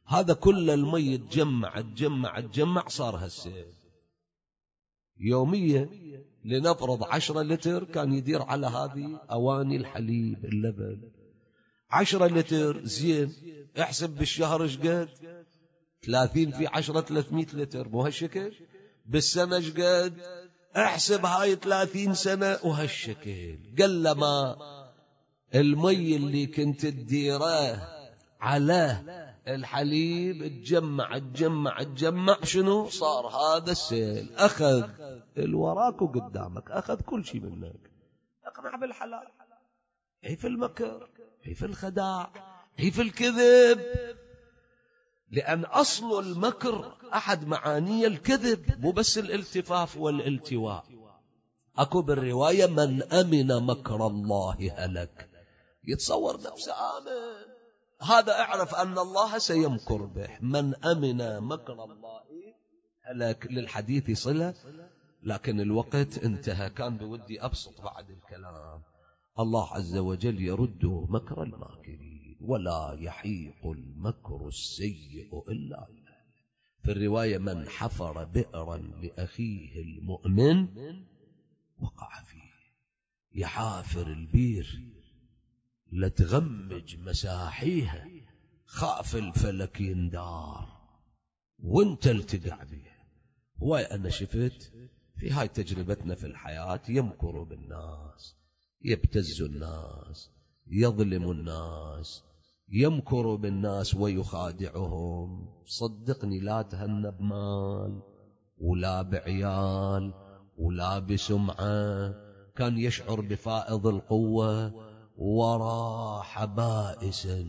هذا كل المي تجمع تجمع تجمع صار هالسيل. يوميا لنفرض عشرة لتر كان يدير على هذه أواني الحليب اللبن، عشرة لتر زين. احسب بالشهر ايش قد؟ ثلاثين في عشرة ثلاثمائة لتر، مو هالشكل؟ بالسنة ايش قد؟ احسب هاي ثلاثين سنة وهالشكل. قل ما المي اللي كنت تديره على الحليب تجمع تجمع تجمع، شنو صار؟ هذا السيل أخذ الوراك وقدامك، أخذ كل شيء منك. اقنع بالحلال، هي في المكر، هي في الخداع، هي في الكذب. لأن أصل المكر أحد معاني الكذب، مو بس الالتفاف والالتواء. أكو بالرواية من أمن مكر الله هلك، يتصور نفسه آمن، هذا اعرف أن الله سيمكر به. من أمن مكر الله هلك. للحديث صلة، لكن الوقت انتهى، كان بودي أبسط بعد الكلام. الله عز وجل يرد مكر الماكرين ولا يحيق المكر السيء إلا به. في الرواية من حفر بئرا لأخيه المؤمن وقع فيه. يحافر البير لتغمج مساحيها، خاف الفلك يندار وانت التقع بيه. هواي أنا شفت في هاي تجربتنا في الحياة، يمكر بالناس، يبتز الناس، يظلم الناس، يمكر بالناس ويخادعهم. صدقني لا تهنى بمال ولا بعيال ولا بسمعة. كان يشعر بفائض القوة وراح بائسا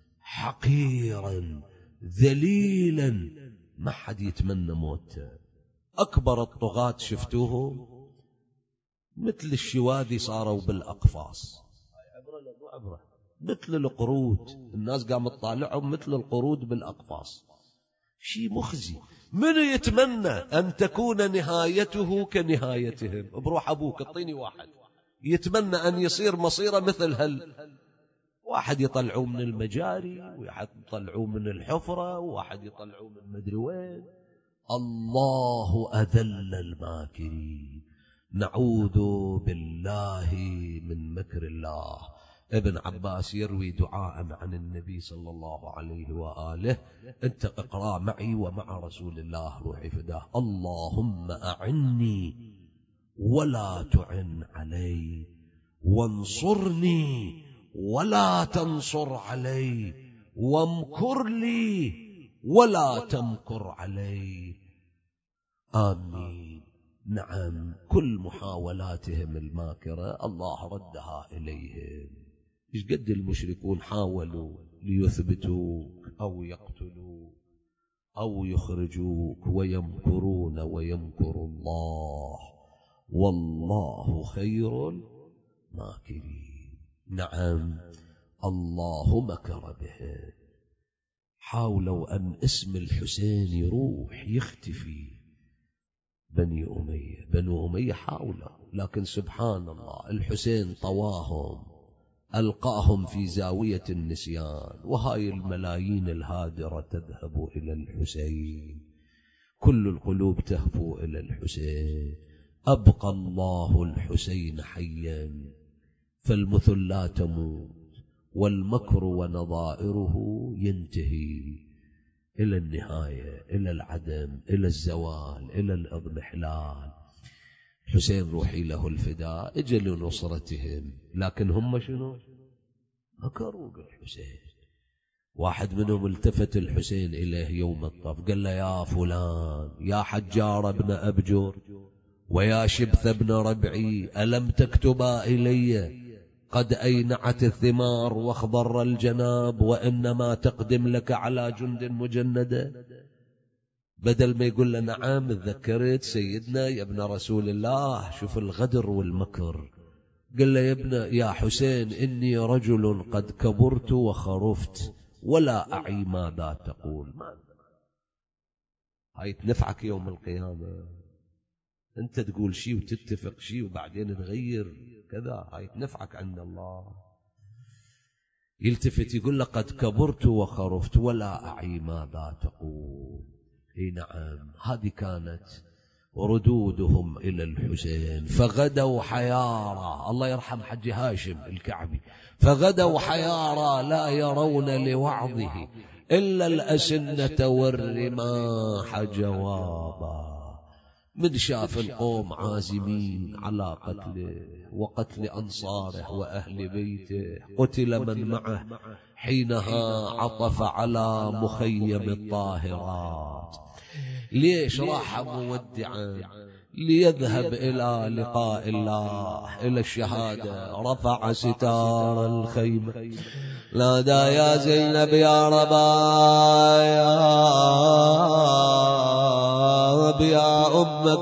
حقيرا ذليلا، ما حد يتمنى موته. أكبر الطغاة شفتوه مثل الشواذي صاروا بالأقفاص، مثل القرود. الناس قامت تطالعهم مثل القرود بالأقفاص. شيء مخزي. من يتمنى أن تكون نهايته كنهايتهم؟ بروح أبوك اعطيني واحد يتمنى أن يصير مصيره مثل هل. واحد يطلعوه من المجاري، وواحد يطلعوه من الحفرة، وواحد يطلعوه من مدري وين. الله أذل الماكرين. نعوذ بالله من مكر الله. ابن عباس يروي دعاء عن النبي صلى الله عليه وآله، انت اقرأ معي ومع رسول الله روحي فداه. اللهم أعني ولا تعن علي، وانصرني ولا تنصر علي، وامكر لي ولا تمكر علي. آمين. نعم، كل محاولاتهم الماكرة الله ردها إليهم. إيش قد المشركون حاولوا ليثبتوك أو يقتلوك أو يخرجوك، ويمكرون ويمكر الله والله خير الماكرين. نعم، الله مكر به. حاولوا أن اسم الحسين يروح يختفي. بني أمية بنو أمية حاولوا، لكن سبحان الله الحسين طواهم، ألقاهم في زاوية النسيان. وهاي الملايين الهادرة تذهب إلى الحسين، كل القلوب تهفو إلى الحسين. أبقى الله الحسين حيا، فالمثل لا تموت، والمكر ونظائره ينتهي إلى النهاية، إلى العدم، إلى الزوال، إلى الإضمحلال. حسين روحي له الفداء اجى لنصرتهم، لكن هم شنو؟ مكروا بالحسين. واحد منهم التفت الحسين إليه يوم الطف، قال له يا فلان، يا حجار ابن أبجر ويا شبث ابن ربعي، ألم تكتبا إلي قد أينعت الثمار واخضر الجناب، وإنما تقدم لك على جند مجندة؟ بدل ما يقول له نعم تذكرت سيدنا يا ابن رسول الله، شوف الغدر والمكر. قال له يا ابن يا حسين إني رجل قد كبرت وخرفت ولا أعي ماذا تقول. ما هاي تنفعك يوم القيامة. أنت تقول شيء وتتفق شيء وبعدين تغير كذا، هاي تنفعك عند الله. يلتفت يقول لقد كبرت وخرفت ولا أعي ماذا تقول. اي نعم، هذه كانت ردودهم إلى الحسين. فغدوا حيارى، الله يرحم حج هاشم الكعبي، فغدوا حيارى لا يرون لوعظه إلا الأسنة والرماح جوابا. من شاف القوم عازمين على قتله وقتل أنصاره وأهل بيته، قتل من معه حينها عطف على مخيم الطاهرات. ليش راح مودعا ليذهب إلى لقاء الله، إلى الشهادة. رفع ستار الخيمة، نادى يا زينب يا ربايا يا أم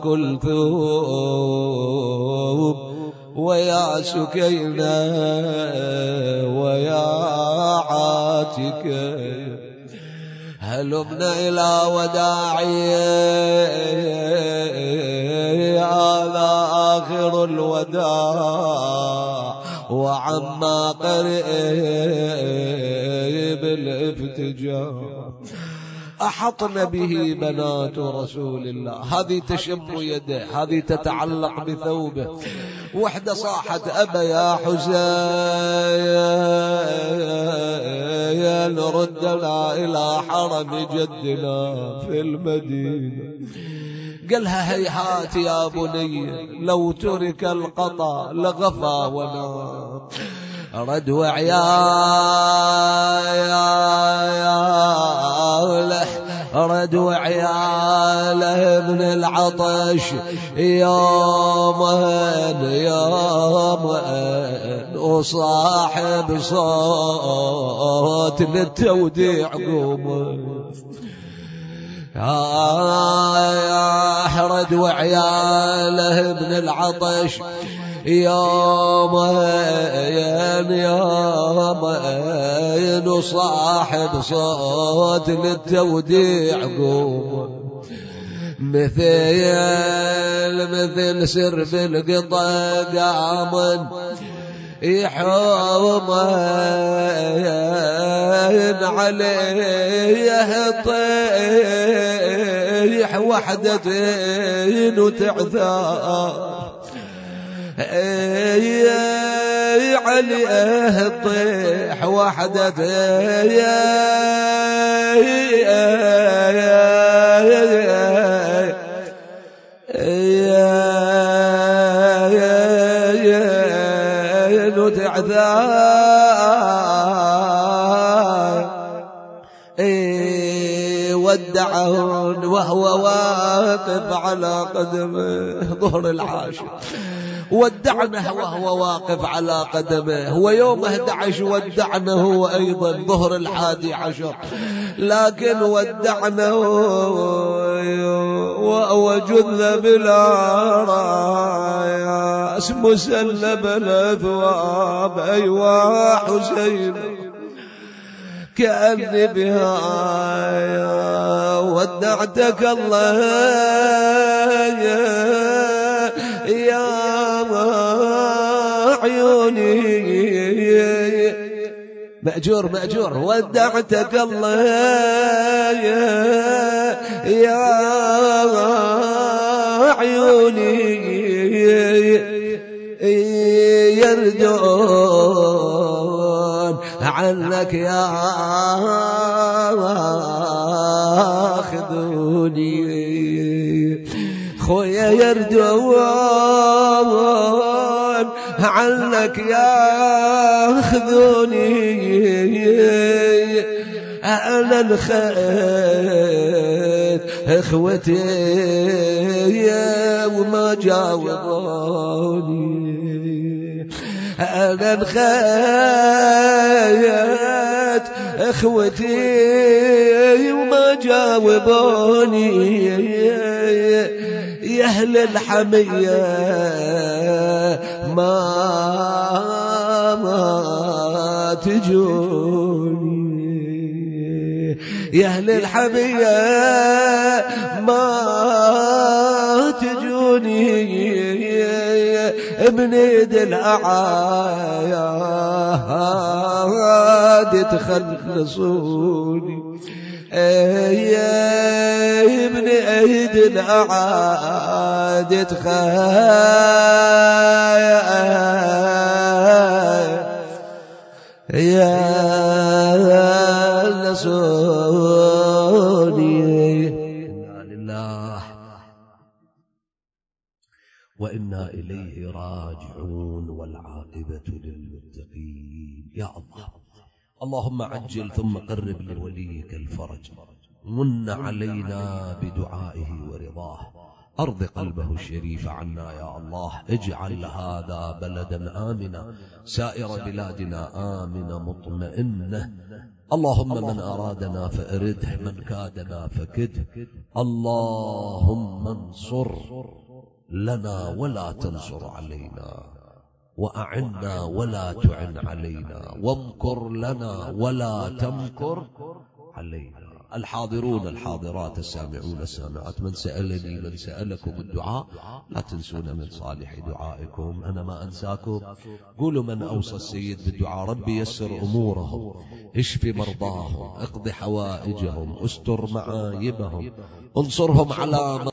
كلثوم ويا سكينة ويا عاتكة، هلمنا إلى وداعي هذا آخر الوداع وعما قريب الافتجار. أحطن به بنات رسول الله، هذه تشم يده، هذه تتعلق بثوبه. وحدة صاحت أبا يا حسين ردنا إلى حرم جدنا في المدينة. قالها هيهات يا بني لو ترك القطا لغفى ونام. رد وعياله رد وعياله من العطش يومين يومين، وصاحب صوت للتوديع قوم. يا رد وعياله من العطش يومين يومين، وصاحب صوت للتوديع قوم. مثل مثل سرب القطا قامن يحومين عليه طيح وحدتين وتعثار. يا عليه طيح وحدتين ودعهن وهو واقف على قدمه ظهر العاشر. ودعنه وهو واقف على قدمه، ويوم أحد عشر ودعنه أيضا ظهر الحادي عشر. لكن ودعنه وهو جذ بلا راية مسلب الأثواب. أيوا حسين كأني بها ودعتك الله يا عيوني. مأجور مأجور ودعتك الله يا عيوني، يردون عنك يا خذوني خويا، يردون عنك يا خذوني. أنا الخير اخوتي وما جاوبوني. أنا الخير اخوتي وما جاوبوني. يا أهل الحمية ما ما تجوني، يا أهل الحمية ما تجوني من يد الأعادي تخلصوني يا ابن أيد الأعادي تخلصوني. إنا لله وإنا إليه راجعون والعاقبة للمتقين. يا الله اللهم عجل ثم قرب لوليك الفرج، من علينا بدعائه ورضاه، أرض قلبه الشريف عنا يا الله، اجعل هذا بلدا آمنا سائر بلادنا آمنا مطمئنة. اللهم من أرادنا فأرده، من كادنا فكده. اللهم انصر لنا ولا تنصر علينا، وأعنا ولا تعن علينا، وامكر لنا ولا تمكر علينا. الحاضرون الحاضرات السامعون السامعات، من سألني من سألكم الدعاء لا تنسون من صالح دعائكم، أنا ما أنساكم. قولوا من أوصى السيد بالدعاء: ربي يسر أمورهم، اشف مرضاهم، اقض حوائجهم، استر معايبهم، انصرهم على